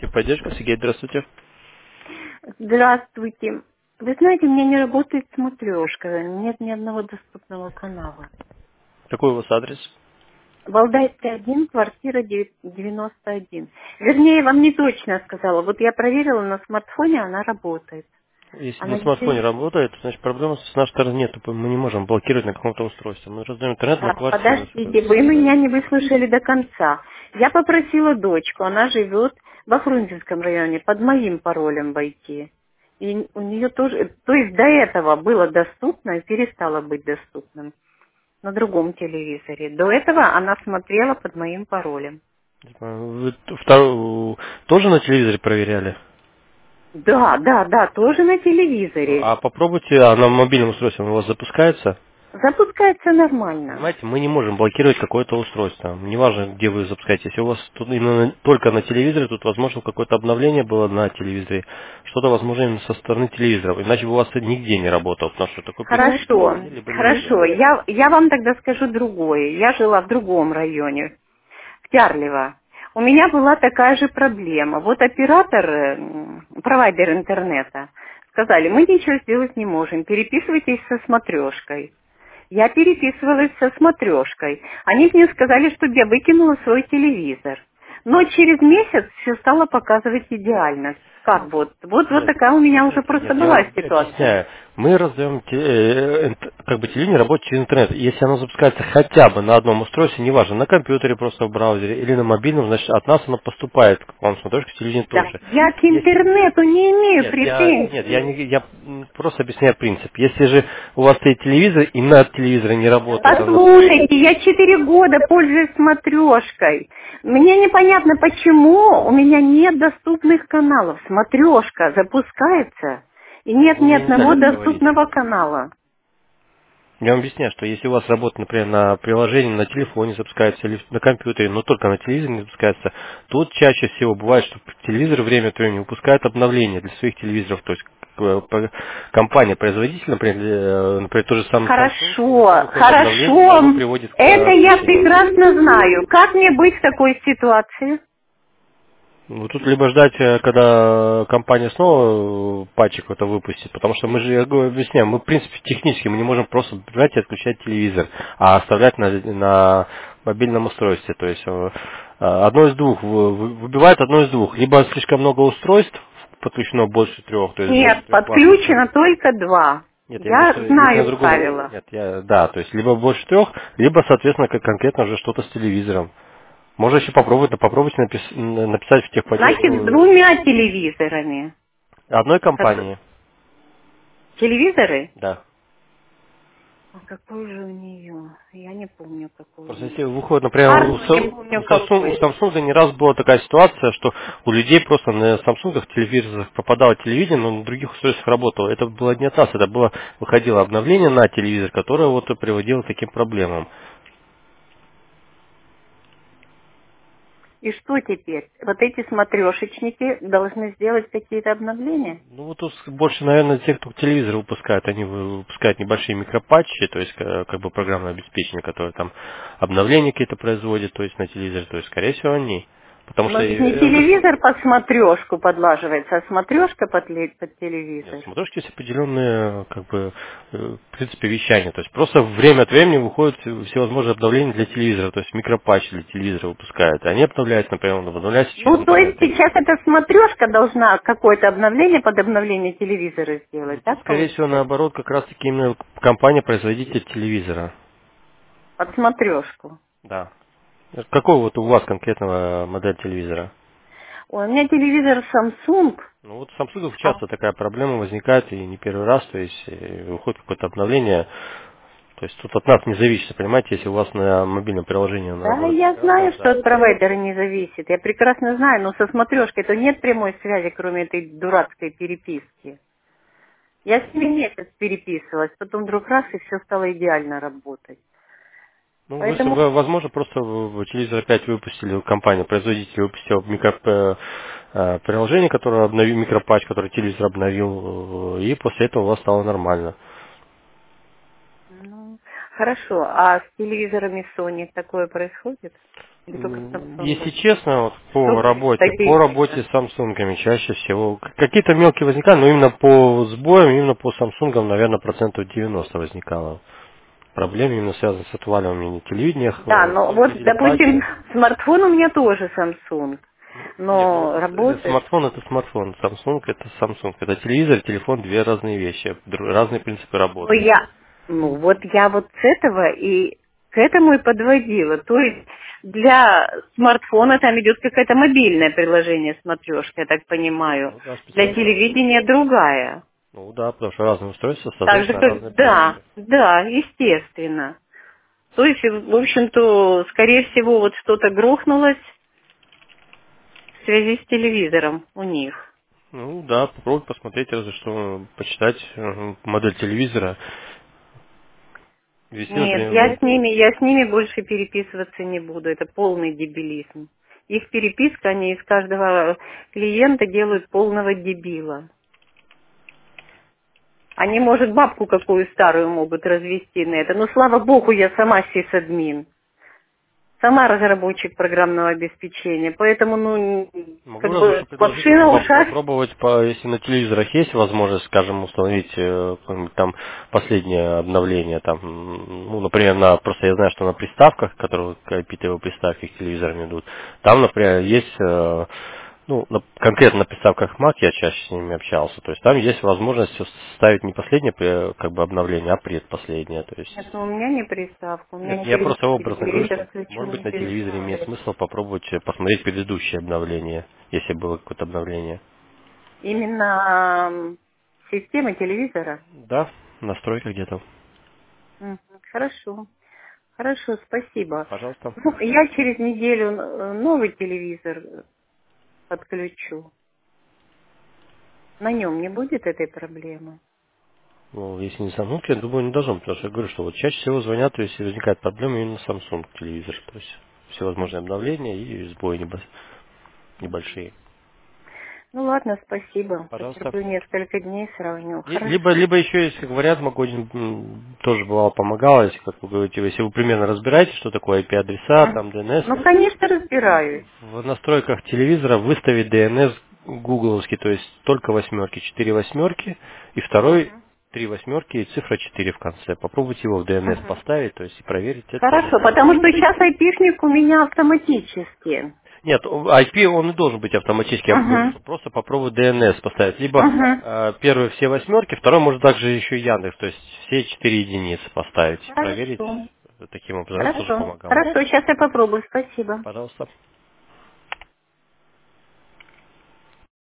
Техподдержка, Сергей, здравствуйте. Здравствуйте. Вы знаете, у меня не работает смотрешка, нет ни одного доступного канала. Какой у вас адрес? Валдайская 1, квартира 91. Вернее, я вам не точно сказала. Вот я проверила на смартфоне, она работает. Если А на на смартфоне телевизоре... работает, значит проблемы с нашей стороны нет. Мы не можем блокировать на каком-то устройстве. Мы раздаем интернет на Так, квартиру. подождите, вы меня не выслушали до конца. Я попросила дочку, она живет во Фрунзенском районе, под моим паролем войти. И у нее тоже, то есть до этого было доступно и перестало быть доступным на другом телевизоре. До этого она смотрела под моим паролем. Вы тоже на телевизоре проверяли? Да, да, да, тоже на телевизоре. А попробуйте, а на мобильном устройстве у вас запускается? Запускается нормально. Понимаете, мы не можем блокировать какое-то устройство. Неважно, где вы запускаете. Если у вас тут именно только на телевизоре, тут, возможно, какое-то обновление было на телевизоре. Что-то, возможно, именно со стороны телевизора. Иначе бы у вас это нигде не работало, потому что такой прецедент Хорошо, везде, либо нигде. хорошо. Я вам тогда скажу другое. Я жила в другом районе, в Тярлево. У меня была такая же проблема. Вот оператор, провайдер интернета, сказали, мы ничего сделать не можем, переписывайтесь со смотрешкой. Я переписывалась со смотрешкой. Они мне сказали, чтобы я выкинула свой телевизор. Но через месяц все стало показывать идеально. Как вот? Вот Нет, такая у меня уже просто нет, я была вам ситуация. объясняю. Мы раздаем как бы телевидение работает через интернет. Если оно запускается хотя бы на одном устройстве, неважно, на компьютере просто в браузере или на мобильном, значит от нас оно поступает, к вам смотришь, телевидение Да. тоже. Я к Если интернету не имею нет, претензий. я просто объясняю принцип. Если же у вас стоит телевизор, и на телевизоре не работает, Послушайте, я 4 года пользуюсь смотрешкой. Мне непонятно, почему у меня нет доступных каналов. Смотрешка запускается, и нет вы ни мне одного неправильно говорите. доступного канала. Я вам объясняю, что если у вас работа, например, на приложении, на телефоне запускается или на компьютере, но только на телевизоре не запускается, тут чаще всего бывает, что телевизор время от времени выпускает обновления для своих телевизоров. То есть компания-производитель, например, тот же самый Samsung, иногда Хорошо, выходит обновление, и оно хорошо. приводит к Это я отключению. прекрасно знаю. Как мне быть в такой ситуации? Ну, тут либо ждать, когда компания снова патчик это выпустит, потому что мы же, я говорю, объясняю, мы, в принципе, технически мы не можем просто брать и отключать телевизор, а оставлять на мобильном устройстве. То есть одно из двух, выбивает одно из двух. Либо слишком много устройств, подключено больше трех, то есть больше Нет, трех ваших. подключено только 2. Нет, я имею в виду, Я что есть на знаю другом. правила. Нет, да, то есть либо больше трех, либо, соответственно, как конкретно уже что-то с телевизором. Можно еще попробовать, но попробуйте написать в Значит, с техподдержку 2 телевизорами. одной Как- компании. Телевизоры? Да. А какой же у нее? Я не помню, какой у Просто если нее. выходит, например, Арну не помню, У какой. Samsung не раз была такая ситуация, что у людей просто на Samsung телевизорах пропадало телевидение, но на других устройствах работало. Это было не от нас, это было, выходило обновление на телевизор, которое вот и приводило к таким проблемам. И что теперь? Вот эти смотрешечники должны сделать какие-то обновления? Ну вот тут больше, наверное, те, кто телевизор выпускают, они выпускают небольшие микропатчи, то есть как бы программное обеспечение, которое там обновления какие-то производит, то есть на телевизоре, то есть скорее всего они. Потому Но что ведь не телевизор под смотрешку подлаживается, а смотрешка под нет, телевизор. смотришь, есть определенные, как бы, в принципе, вещания. То есть просто время от времени выходят всевозможные обновления для телевизора, то есть микропатчи для телевизора выпускают. И они обновляются, например, обновляются через Ну, то есть интернет. сейчас эта смотрешка должна какое-то обновление под обновление телевизора Ну, сделать, тут, так скорее всего, получается? наоборот, как раз-таки именно компания-производитель телевизора. Под смотрешку. Да. Какой вот у вас конкретного модель телевизора? Ой, у меня телевизор Samsung. Ну вот в Samsung А, часто такая проблема возникает, и не первый раз, то есть выходит какое-то обновление, то есть тут от нас не зависит, понимаете, если у вас на мобильном приложении оно да, работает я прекрасно, знаю, что да. от провайдера не зависит. Я прекрасно знаю, но со смотрешкой-то нет прямой связи, кроме этой дурацкой переписки. Я с ними месяц переписывалась, потом вдруг раз, и все стало идеально работать. Ну, Поэтому, возможно, просто телевизор опять выпустили, компания, производитель выпустил приложение, которое обновил, микропатч, который телевизор обновил, и после этого у вас стало нормально. ну, хорошо. А с телевизорами Sony такое происходит? Или только с Если Samsung? честно, вот по Только работе, такие. по работе с Samsung чаще всего какие-то мелкие возникали, но именно по сбоям, именно по Samsung, наверное, процентов 90 возникало. Проблемы именно связаны с отваливанием телевидения, Да, но вот, допустим, телепатии. смартфон у меня тоже Samsung, Ну, нет, ну, но работает. смартфон это смартфон, Samsung это Samsung. Это телевизор, телефон, две разные вещи, разные принципы Ну, работы. я вот с этого и к этому и подводила. То есть для смартфона там идет какое-то мобильное приложение смотрешка, я так понимаю. Ну да, Для специально. телевидения другая. Ну да, потому что разные устройства, Так же соответственно, как, разные да, продукты. да, естественно. То есть, в общем-то, скорее всего, вот что-то грохнулось в связи с телевизором у них. Ну да, попробуй посмотреть, разве что почитать модель телевизора. Ввести, Нет, например, я с ними больше переписываться не буду. Это полный дебилизм. Их переписка, они из каждого клиента делают полного дебила. Они, может, бабку какую старую могут развести на это. Но, слава богу, я сама сисадмин. Сама разработчик программного обеспечения. Поэтому, могу как разве бы, что предложить лапши на ушах. попробовать, если на телевизорах есть возможность, скажем, установить какое-нибудь там последнее обновление, там, ну, например, просто я знаю, что на приставках, которые IP-TV приставки к телевизорам идут, там, например, есть, ну, конкретно на приставках Mac я чаще с ними общался, то есть там есть возможность ставить не последнее как бы обновление, а предпоследнее, то Нет, есть ну у меня не приставка, у меня нет, я просто образно говорю, телевизор что, может быть, включен. на телевизоре имеет смысл попробовать посмотреть предыдущее обновление, если было какое-то обновление. Именно система телевизора. Да, настройка где-то. Мгм. Хорошо. Хорошо, спасибо. Пожалуйста. Ну, я через неделю новый телевизор подключу. На нем не будет этой проблемы. Ну, если не Samsung, я думаю, не должен, потому что я говорю, что вот чаще всего звонят, то если возникает проблема, именно Samsung телевизор. То есть всевозможные обновления и сбои небольшие. Ну ладно, спасибо. Пожалуйста. Потерплю несколько дней, сравню. Хорошо. Либо еще, если как вариант, могу тоже бывало помогало, если, как вы говорите, если вы примерно разбираетесь, что такое IP-адреса, там DNS, Ну, конечно, разбираюсь. в настройках телевизора выставить DNS гугловский, то есть только восьмерки, 4 восьмерки, и второй Мгм. 3 восьмерки и цифра 4 в конце. Попробуйте его в DNS Мгм. поставить, то есть и проверить, это тоже Хорошо, может потому помочь. что сейчас айпишник у меня автоматически. Нет, IP он и должен быть автоматически. Я говорю, Угу. что просто попробуй DNS поставить. Либо Угу. первые все восьмерки, второй может также еще и Яндекс, то есть все 4 единицы поставить, проверить Хорошо. таким образом. Это тоже Хорошо. помогало. Хорошо, сейчас я попробую. Спасибо. Пожалуйста.